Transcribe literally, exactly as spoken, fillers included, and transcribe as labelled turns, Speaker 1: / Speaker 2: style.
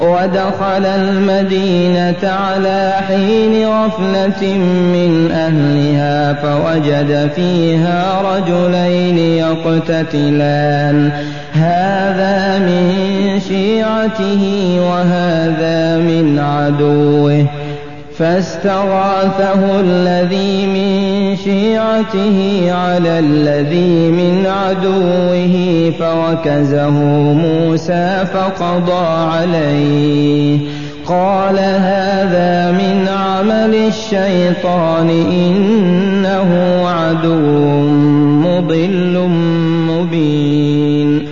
Speaker 1: ودخل المدينة على حين غفلة من أهلها فوجد فيها رجلين يقتتلان هذا من شيعته وهذا من عدوه فاستغاثه الذي من شيعته على الذي من عدوه فوكزه موسى فقضى عليه قال هذا من عمل الشيطان إنه عدو مضل